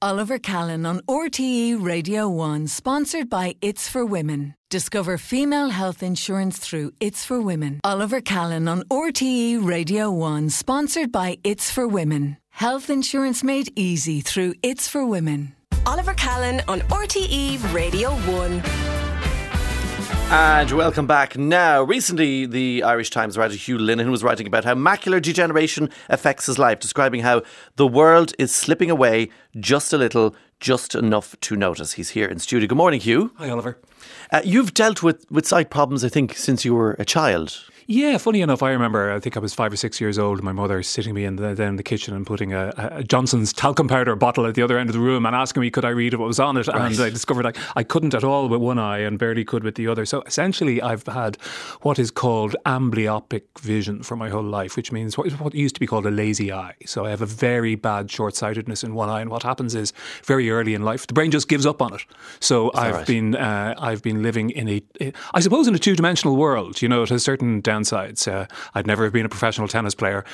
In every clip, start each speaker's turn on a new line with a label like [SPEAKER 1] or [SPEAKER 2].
[SPEAKER 1] Oliver Callan on RTE Radio 1, sponsored by It's for Women. Discover female health insurance through It's for Women. Oliver Callan on RTE Radio 1, sponsored by It's for Women. Health insurance made easy through It's for Women.
[SPEAKER 2] Oliver Callan on RTE Radio 1.
[SPEAKER 3] And welcome back. Now, recently the Irish Times writer Hugh Linehan was writing about how macular degeneration affects his life, describing how the world is slipping away just a little, just enough to notice. He's here in studio. Good morning, Hugh.
[SPEAKER 4] Hi, Oliver.
[SPEAKER 3] You've dealt with sight problems, I think, since you were a child.
[SPEAKER 4] Yeah, funny enough, I think I was 5 or 6 years old, my mother sitting me in the kitchen and putting a Johnson's talcum powder bottle at the other end of the room and asking me could I read what was on it. Right. And I discovered I couldn't at all with one eye and barely could with the other. So essentially I've had what is called amblyopic vision for my whole life, which means what used to be called a lazy eye. So I have a very bad short-sightedness in one eye, and what happens is very early in life the brain just gives up on it. So I've been living in I suppose in a two-dimensional world. You know, it has certain downsides. I'd never have been a professional tennis player,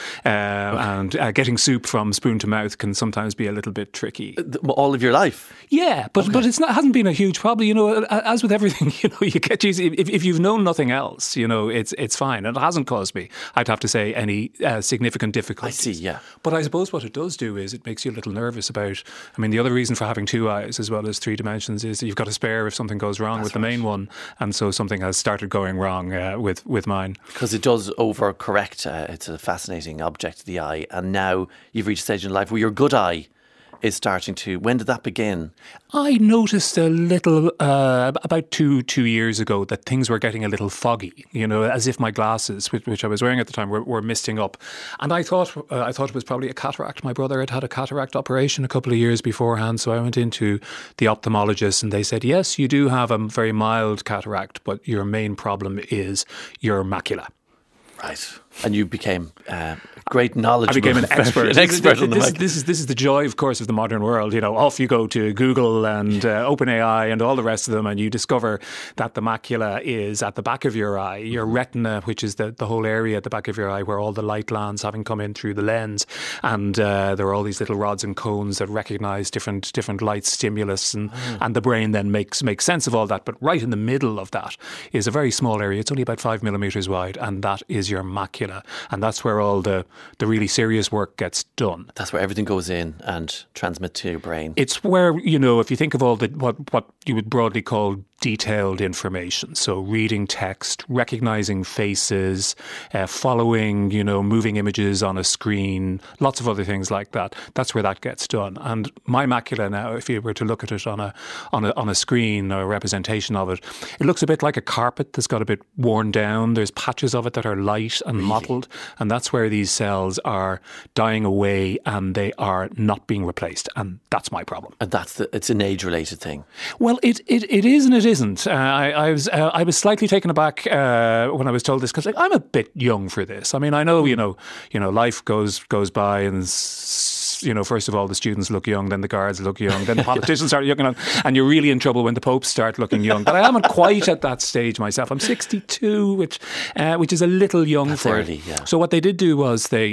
[SPEAKER 4] and getting soup from spoon to mouth can sometimes be a little bit tricky.
[SPEAKER 3] All of your life?
[SPEAKER 4] Yeah, but hasn't been a huge problem. You know, as with everything, you know, you get used. If you've known nothing else, you know, it's fine, and it hasn't caused me, I'd have to say, any significant difficulties.
[SPEAKER 3] I see, yeah.
[SPEAKER 4] But I suppose what it does do is it makes you a little nervous about. I mean, the other reason for having two eyes as well as three dimensions is that you've got a spare if something goes wrong with the main one, and so something has started going wrong with mine.
[SPEAKER 3] Because it does overcorrect. It's a fascinating object, the eye. And now you've reached a stage in life where your good eye is starting to... When did that begin?
[SPEAKER 4] I noticed a little, about two years ago, that things were getting a little foggy, you know, as if my glasses, which I was wearing at the time, were misting up. And I thought it was probably a cataract. My brother had a cataract operation a couple of years beforehand, so I went into the ophthalmologist and they said, yes, you do have a very mild cataract, but your main problem is your macula.
[SPEAKER 3] Right. And you became great knowledge.
[SPEAKER 4] I became an expert.
[SPEAKER 3] On the
[SPEAKER 4] this is the joy, of course, of the modern world. You know, off you go to Google and OpenAI and all the rest of them, and you discover that the macula is at the back of your eye, your retina, which is the whole area at the back of your eye where all the light lands, having come in through the lens, and there are all these little rods and cones that recognise different light stimulus, and the brain then makes sense of all that. But right in the middle of that is a very small area. It's only about 5 millimetres wide, and that is your macula. And that's where all the really serious work gets done.
[SPEAKER 3] That's where everything goes in and transmits to your brain.
[SPEAKER 4] It's where, you know, if you think of all the what you would broadly call detailed information, so reading text, recognising faces, following, you know, moving images on a screen, lots of other things like that. That's where that gets done. And my macula now, if you were to look at it on a screen or a representation of it, it looks a bit like a carpet that's got a bit worn down. There's patches of it that are light and mottled, and that's where these cells are dying away and they are not being replaced. And that's my problem.
[SPEAKER 3] And it's an age-related thing.
[SPEAKER 4] Well, it is and it isn't. I was slightly taken aback when I was told this, because I'm a bit young for this. I mean, I know you know life goes by, and you know, first of all the students look young, then the guards look young, then the politicians start looking young, and you're really in trouble when the popes start looking young. But I haven't quite at that stage myself. I'm 62, which is a little young.
[SPEAKER 3] That's
[SPEAKER 4] for
[SPEAKER 3] early,
[SPEAKER 4] it.
[SPEAKER 3] yeah.
[SPEAKER 4] So what they did do was they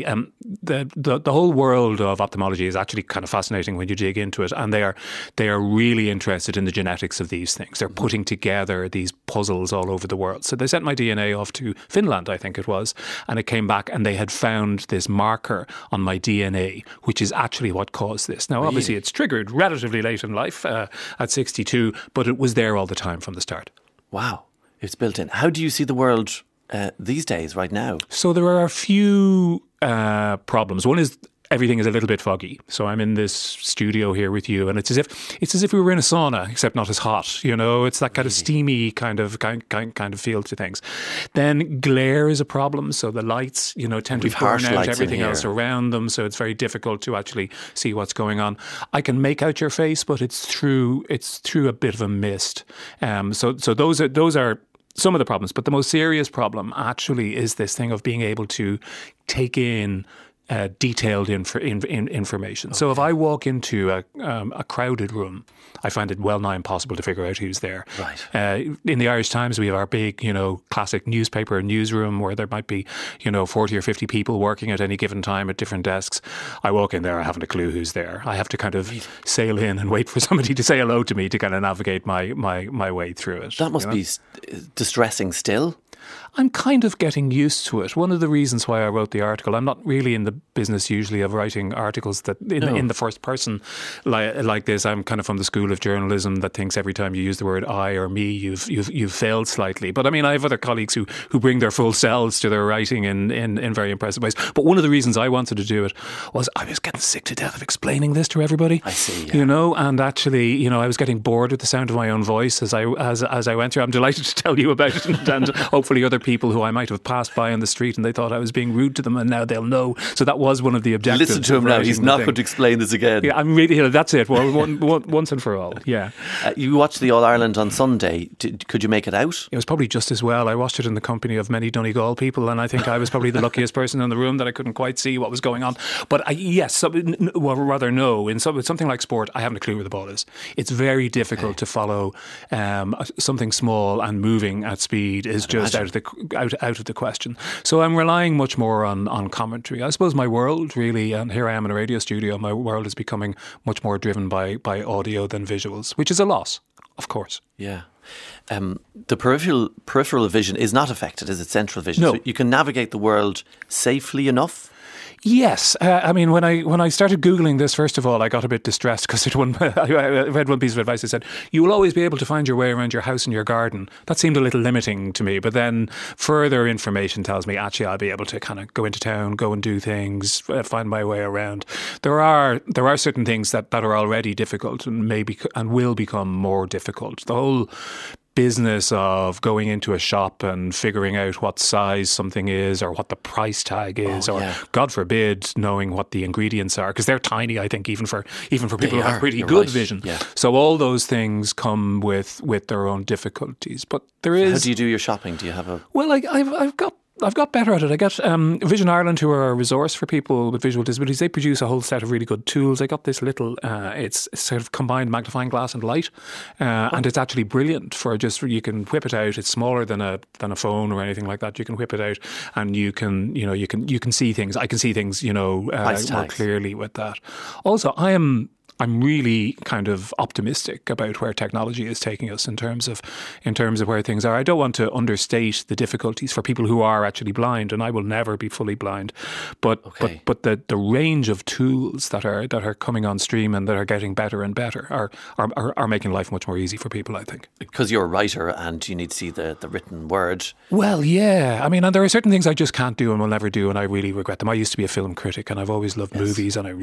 [SPEAKER 4] the whole world of ophthalmology is actually kind of fascinating when you dig into it, and they are really interested in the genetics of these things. They're putting together these puzzles all over the world. So they sent my DNA off to Finland, I think it was, and it came back and they had found this marker on my DNA, which is actually what caused this. Now, obviously, it's triggered relatively late in life at 62, but it was there all the time from the start.
[SPEAKER 3] Wow. It's built in. How do you see the world these days, right now?
[SPEAKER 4] So there are a few problems. One is everything is a little bit foggy. So I'm in this studio here with you, and it's as if we were in a sauna, except not as hot. You know, it's that kind of steamy kind of feel to things. Then glare is a problem. So the lights, you know, tend to burn out everything else around them. So it's very difficult to actually see what's going on. I can make out your face, but it's through a bit of a mist. So those are some of the problems. But the most serious problem actually is this thing of being able to take in detailed information. So if I walk into a crowded room, I find it well nigh impossible to figure out who's there.
[SPEAKER 3] Right.
[SPEAKER 4] In the Irish Times, we have our big, classic newspaper newsroom where there might be, 40 or 50 people working at any given time at different desks. I walk in there, I haven't a clue who's there. I have to kind of sail in and wait for somebody to say hello to me to kind of navigate my way through it.
[SPEAKER 3] That must be distressing still.
[SPEAKER 4] I'm kind of getting used to it. One of the reasons why I wrote the article, I'm not really in the business usually of writing articles that in the first person like this. I'm kind of from the school of journalism that thinks every time you use the word I or me, you've failed slightly. But I mean, I have other colleagues who bring their full selves to their writing in very impressive ways. But one of the reasons I wanted to do it was I was getting sick to death of explaining this to everybody.
[SPEAKER 3] I see. Yeah.
[SPEAKER 4] And actually, I was getting bored with the sound of my own voice as I went through. I'm delighted to tell you about it, and hopefully other people who I might have passed by on the street and they thought I was being rude to them, and now they'll know. So that was one of the objectives.
[SPEAKER 3] Listen to him now. He's not going to explain this again.
[SPEAKER 4] Yeah, I'm really. That's it. Well, once and for all. Yeah.
[SPEAKER 3] You watched the All Ireland on Sunday. Could you make it out?
[SPEAKER 4] It was probably just as well. I watched it in the company of many Donegal people, and I think I was probably the luckiest person in the room that I couldn't quite see what was going on. But in something like sport, I haven't a clue where the ball is. It's very difficult to follow something small and moving at speed is just out of the question. So I'm relying much more on commentary. I suppose my world really, and here I am in a radio studio, my world is becoming much more driven by audio than visuals, which is a loss, of course.
[SPEAKER 3] Yeah. The peripheral vision is not affected, is it? Central vision.
[SPEAKER 4] No.
[SPEAKER 3] So you can navigate the world safely enough?
[SPEAKER 4] Yes. I mean, when I started Googling this, first of all, I got a bit distressed because I read one piece of advice that said, you will always be able to find your way around your house and your garden. That seemed a little limiting to me. But then further information tells me, actually, I'll be able to kind of go into town, go and do things, find my way around. There are certain things that are already difficult and will become more difficult. The whole business of going into a shop and figuring out what size something is or what the price tag is, God forbid, knowing what the ingredients are, because they're tiny, I think, even for people who have pretty good vision. Yeah. So all those things come with their own difficulties. But there is.
[SPEAKER 3] How do you do your shopping? Do you have a?
[SPEAKER 4] Well, I've got better at it. I got Vision Ireland, who are a resource for people with visual disabilities. They produce a whole set of really good tools. I got this little, it's sort of combined magnifying glass and light, and it's actually brilliant for you can whip it out. It's smaller than a phone or anything like that. You can whip it out, and you can see things. I can see things, more clearly with that. Also, I'm really kind of optimistic about where technology is taking us in terms of where things are. I don't want to understate the difficulties for people who are actually blind, and I will never be fully blind. But the range of tools that are coming on stream and that are getting better and better are making life much more easy for people, I think.
[SPEAKER 3] Because you're a writer and you need to see the written word.
[SPEAKER 4] Well, yeah. I mean, and there are certain things I just can't do and will never do, and I really regret them. I used to be a film critic, and I've always loved movies, and I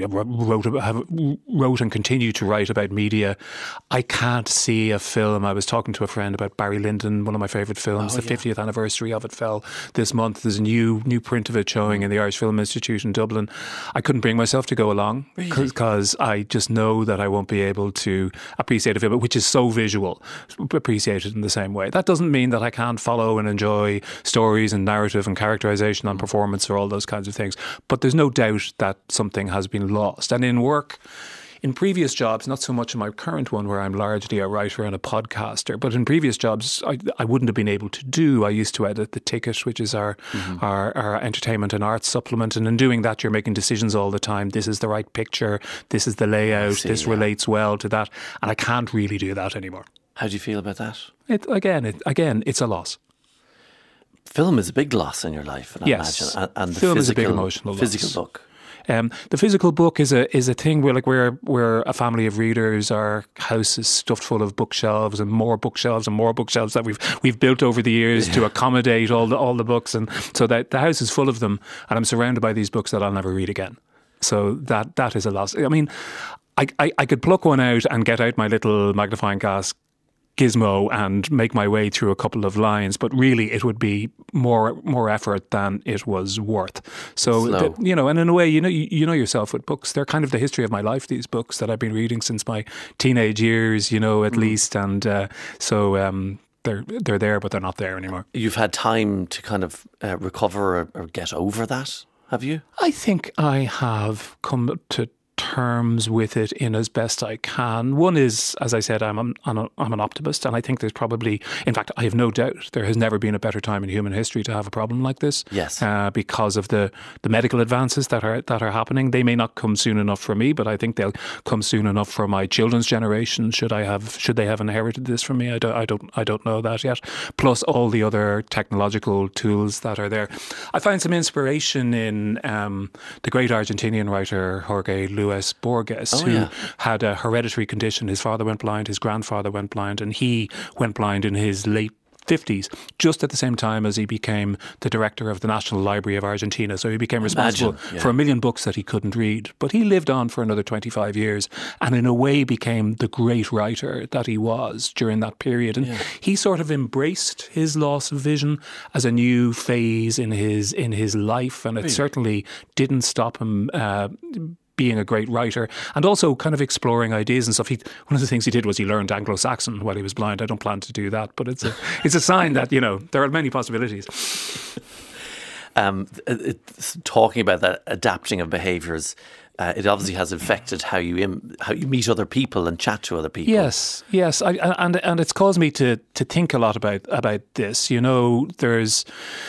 [SPEAKER 4] wrote and continue to write about media. I can't see a film. I was talking to a friend about Barry Lyndon, one of my favourite films. The 50th anniversary of it fell this month. There's a new print of it showing in the Irish Film Institute in Dublin. I couldn't bring myself to go along because I just know that I won't be able to appreciate a film which is so visual, appreciate it in the same way. That doesn't mean that I can't follow and enjoy stories and narrative and characterisation and performance or all those kinds of things. But there's no doubt that something has been lost. And in work, in previous jobs, not so much in my current one where I'm largely a writer and a podcaster, but in previous jobs I wouldn't have been able to do. I used to edit The Ticket, which is our entertainment and arts supplement, and in doing that you're making decisions all the time. This is the right picture, this is the layout, this relates well to that, and I can't really do that anymore.
[SPEAKER 3] How do you feel about that?
[SPEAKER 4] Again, it's a loss.
[SPEAKER 3] Film is a big loss in your life, and
[SPEAKER 4] yes.
[SPEAKER 3] I imagine. And the
[SPEAKER 4] film is a big emotional
[SPEAKER 3] physical
[SPEAKER 4] loss.
[SPEAKER 3] book.
[SPEAKER 4] The physical book is a thing where we're a family of readers. Our house is stuffed full of bookshelves and more bookshelves that we've built over the years to accommodate all the books, and so that the house is full of them. And I'm surrounded by these books that I'll never read again. So that is a loss. I mean, I could pluck one out and get out my little magnifying glass gizmo and make my way through a couple of lines, but really it would be more effort than it was worth. So and in a way, you know yourself with books, they're kind of the history of my life, these books that I've been reading since my teenage years, at least, and so they're there, but they're not there anymore.
[SPEAKER 3] You've had time to kind of recover or get over that? Have you?
[SPEAKER 4] I think I have come to terms with it in as best I can. One is, as I said, I'm an optimist, and I think there's probably, in fact, I have no doubt there has never been a better time in human history to have a problem like this.
[SPEAKER 3] Yes,
[SPEAKER 4] because of the medical advances that are happening. They may not come soon enough for me, but I think they'll come soon enough for my children's generation. Should they have inherited this from me? I don't know that yet. Plus all the other technological tools that are there. I find some inspiration in the great Argentinian writer Jorge Luis Borges, who had a hereditary condition. His father went blind, his grandfather went blind, and he went blind in his late 50s, just at the same time as he became the director of the National Library of Argentina. So he became responsible for 1 million books that he couldn't read. But he lived on for another 25 years and in a way became the great writer that he was during that period. And he sort of embraced his loss of vision as a new phase in his life, and it certainly didn't stop him being a great writer and also kind of exploring ideas and stuff. One of the things he did was he learned Anglo-Saxon while he was blind. I don't plan to do that, but it's a sign that, there are many possibilities.
[SPEAKER 3] Talking about that adapting of behaviours, it obviously has affected how you meet other people and chat to other people.
[SPEAKER 4] Yes, and it's caused me to think a lot about this. There's.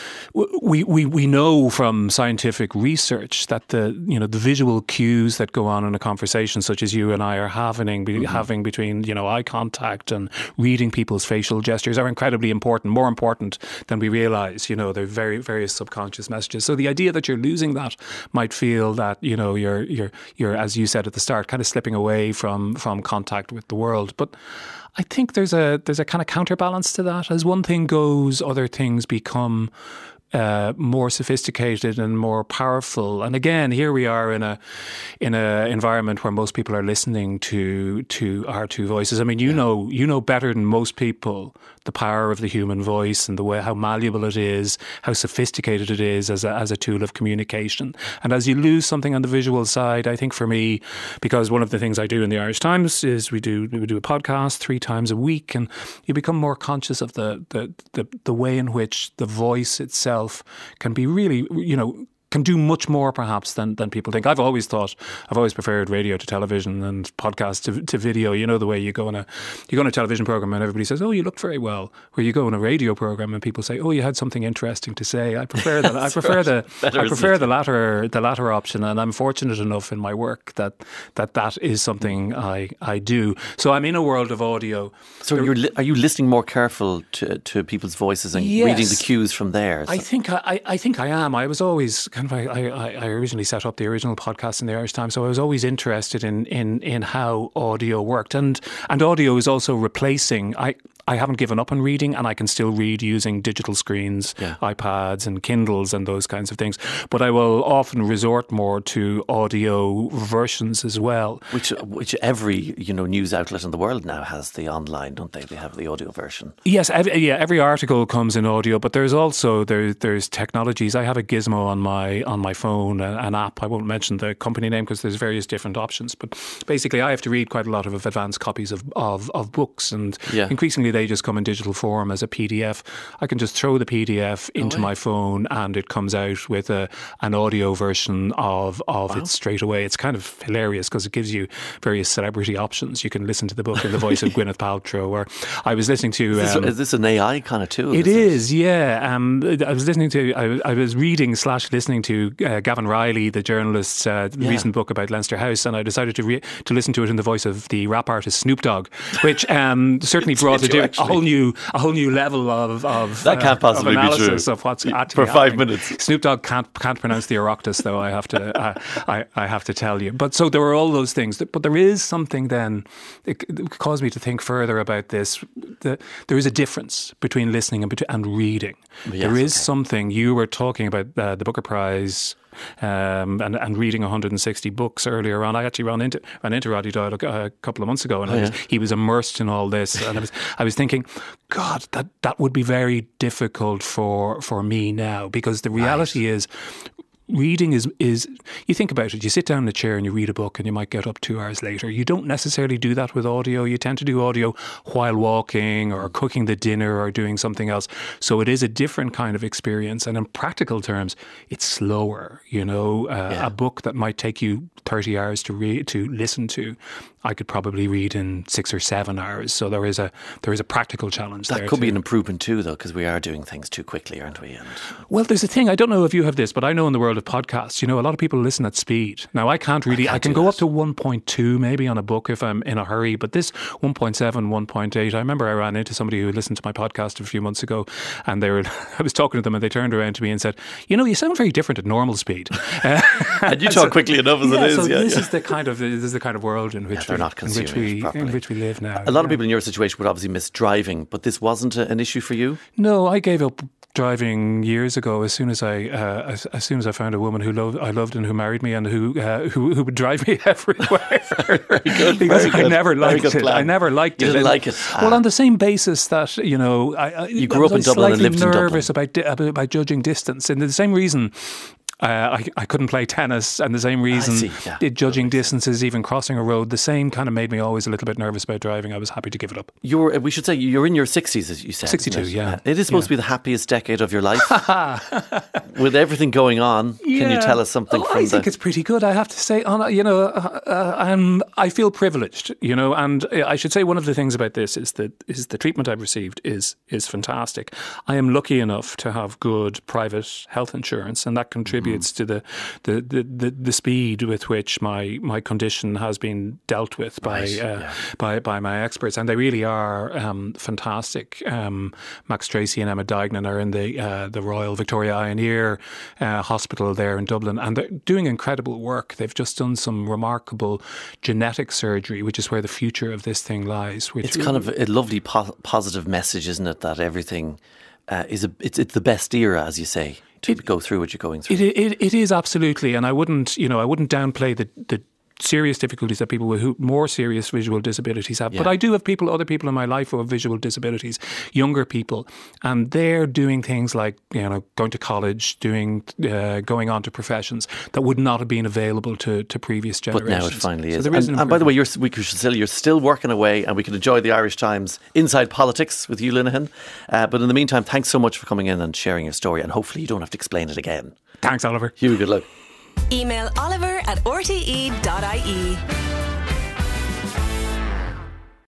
[SPEAKER 4] We know from scientific research that the visual cues that go on in a conversation, such as you and I are having between eye contact and reading people's facial gestures, are incredibly important, more important than we realise. They're various subconscious messages. So the idea that you're losing that might feel that you're, as you said at the start, kind of slipping away from contact with the world, but I think there's a kind of counterbalance to that. As one thing goes, other things become more sophisticated and more powerful. And again, here we are in a environment where most people are listening to our two voices. I mean, you know better than most people the power of the human voice and the way how malleable it is, how sophisticated it is as a tool of communication. And as you lose something on the visual side, I think for me, because one of the things I do in the Irish Times is we do a podcast 3 times a week, and you become more conscious of the way in which the voice itself can be really, can do much more perhaps than people think. I've always preferred radio to television and podcast to video. The way you go on a television program and everybody says, "Oh, you looked very well." Where you go on a radio program and people say, "Oh, you had something interesting to say." I prefer that. I prefer the latter option, and I'm fortunate enough in my work that is something I do. So I'm in a world of audio.
[SPEAKER 3] So are you listening more careful to people's voices and reading the cues from there?
[SPEAKER 4] I think I am. I was always I originally set up the original podcast in the Irish Times, so I was always interested in how audio worked, and audio is also replacing. I haven't given up on reading, and I can still read using digital screens, iPads and Kindles and those kinds of things. But I will often resort more to audio versions as well.
[SPEAKER 3] Which every news outlet in the world now has the online, don't they? They have the audio version.
[SPEAKER 4] Yes, every article comes in audio, but there's also there's technologies. I have a Gizmo on my phone, an app. I won't mention the company name because there's various different options. But basically, I have to read quite a lot of advanced copies of books, and increasingly they just come in digital form as a PDF. I can just throw the PDF into my phone and it comes out with an audio version of it straight away. It's kind of hilarious because it gives you various celebrity options. You can listen to the book in the voice of Gwyneth Paltrow. Or I was listening to...
[SPEAKER 3] Is this an AI kind of tool?
[SPEAKER 4] It is, yeah. I was listening to... I was reading / listening to Gavin Riley, the journalist's recent book about Leinster House, and I decided to listen to it in the voice of the rap artist Snoop Dogg, which certainly brought a whole new level of
[SPEAKER 3] that can't possibly
[SPEAKER 4] of
[SPEAKER 3] be true
[SPEAKER 4] of what's actually
[SPEAKER 3] for 5
[SPEAKER 4] happening.
[SPEAKER 3] minutes.
[SPEAKER 4] Snoop Dogg can't pronounce the Oireachtas, though. I have to tell you. But so there were all those things. But there is something then. It caused me to think further about this. There is a difference between listening and reading. Yes, there is something. You were talking about the Booker Prize. And reading 160 books earlier on. I actually ran into Roddy Doyle a couple of months ago, and he was immersed in all this. And I was thinking, God, that would be very difficult for me now, because the reality is, reading is you think about it, you sit down in a chair and you read a book and you might get up 2 hours later. You don't necessarily do that with audio. You tend to do audio while walking or cooking the dinner or doing something else. So it is a different kind of experience. And in practical terms, it's slower. A book that might take you 30 hours to listen to, I could probably read in 6 or 7 hours. So there is a practical challenge there.
[SPEAKER 3] That could be an improvement too, though, because we are doing things too quickly, aren't we?
[SPEAKER 4] Well, there's a thing. I don't know if you have this, but I know in the world of podcasts, a lot of people listen at speed. Now, I can't really. I can go up to 1.2 maybe on a book if I'm in a hurry, but this 1.7, 1.8. I remember I ran into somebody who listened to my podcast a few months ago, and I was talking to them, and they turned around to me and said, "You sound very different at normal speed."
[SPEAKER 3] And you talk quickly enough as it is.
[SPEAKER 4] So this is the kind of world in which in which we live now.
[SPEAKER 3] A lot of people in your situation would obviously miss driving, but this wasn't an issue for you?
[SPEAKER 4] No, I gave up driving years ago as soon as I found a woman I loved and who married me and who would drive me everywhere.
[SPEAKER 3] Very good,
[SPEAKER 4] because
[SPEAKER 3] I
[SPEAKER 4] never liked it. I never liked it.
[SPEAKER 3] You didn't like it?
[SPEAKER 4] Well, on the same basis that you
[SPEAKER 3] grew up in Dublin and lived in Dublin.
[SPEAKER 4] Nervous about judging distance, and the same reason. I couldn't play tennis, and the same reason judging distances, even crossing a road, the same kind of made me always a little bit nervous about driving. I was happy to give it up.
[SPEAKER 3] We should say you're in your 60s, as you said.
[SPEAKER 4] 62, yeah.
[SPEAKER 3] It is supposed to be the happiest decade of your life. With everything going on, can you tell us something from
[SPEAKER 4] I think it's pretty good, I have to say. I feel privileged, and I should say one of the things about this is the treatment I've received is fantastic. I am lucky enough to have good private health insurance, and that contributes to the speed with which my condition has been dealt with by my experts, and they really are fantastic. Max Tracy and Emma Dignan are in the Royal Victoria Eye and Ear Hospital there in Dublin, and they're doing incredible work. They've just done some remarkable genetic surgery, which is where the future of this thing lies.
[SPEAKER 3] It's kind of a lovely positive message, isn't it? That everything it's the best era, as you say, to go through what you're going through.
[SPEAKER 4] It is absolutely, and I wouldn't downplay the serious difficulties that people with more serious visual disabilities have. Yeah. But I do have other people in my life who have visual disabilities, younger people, and they're doing things like going to college, going on to professions that would not have been available to previous generations.
[SPEAKER 3] But now it finally is. And by the way, you're still working away, and we can enjoy the Irish Times Inside Politics with you, Linehan. But in the meantime, thanks so much for coming in and sharing your story, and hopefully you don't have to explain it again.
[SPEAKER 4] Thanks, Oliver.
[SPEAKER 3] Hugh, good luck.
[SPEAKER 2] Email oliver@rte.ie.